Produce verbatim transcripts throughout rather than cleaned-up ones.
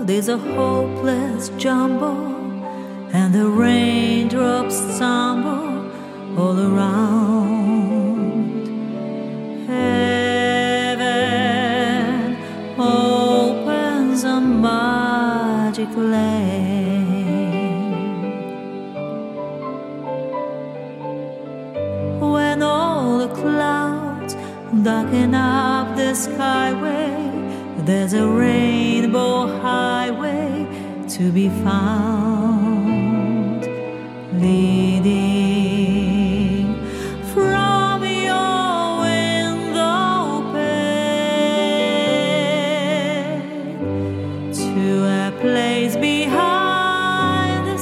is a hopeless jumble, and the raindrops tumble all around. Heaven opens a magic lane. When all the clouds darken up the skyway, there's a rainbow highway to be found, leading from your window pane to a place behind the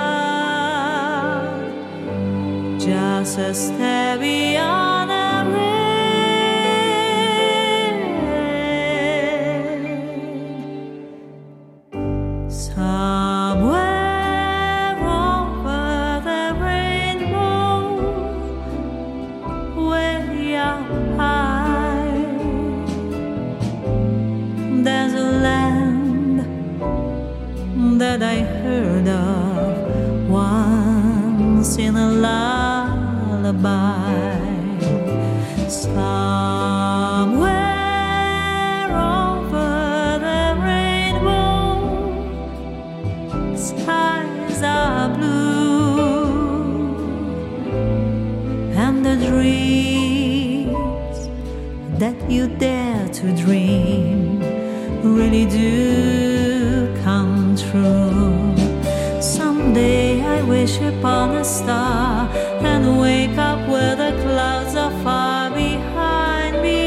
sun, just a step beyond the rain. Somewhere over the rainbow, way up high, there's a land that I heard of once in a lullaby. Somewhere over the rainbow, skies are blue, and the dreams that you dare to dream really do come true. Someday I wish upon a star and wake up where the clouds are far behind me,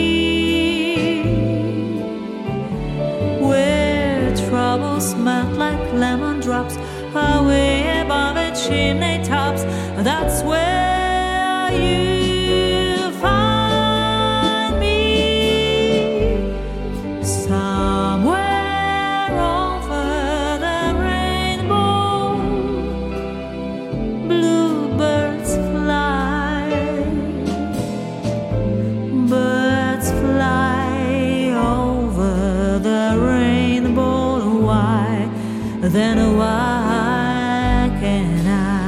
where troubles melt like lemon drops away above the chimney tops. That's where you find me. Somewhere over the rainbow, bluebirds fly, birds fly over the rainbow. Why? Then why can I?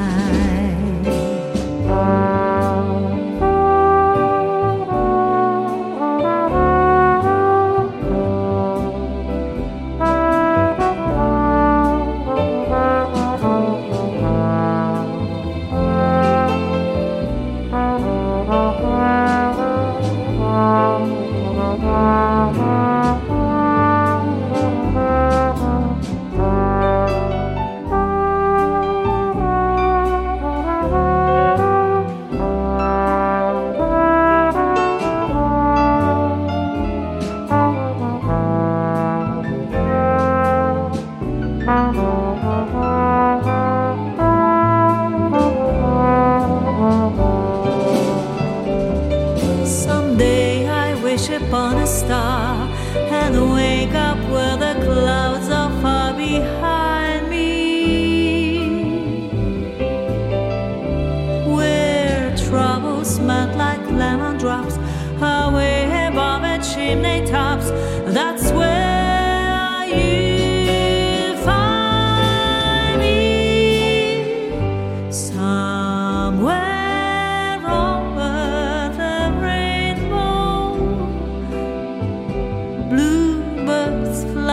Someday I wish upon a star and wake up where the clouds are far behind me, where troubles melt like lemon drops away above the chimney tops. That's where you find me. Somewhere over the rainbow, bluebirds fly.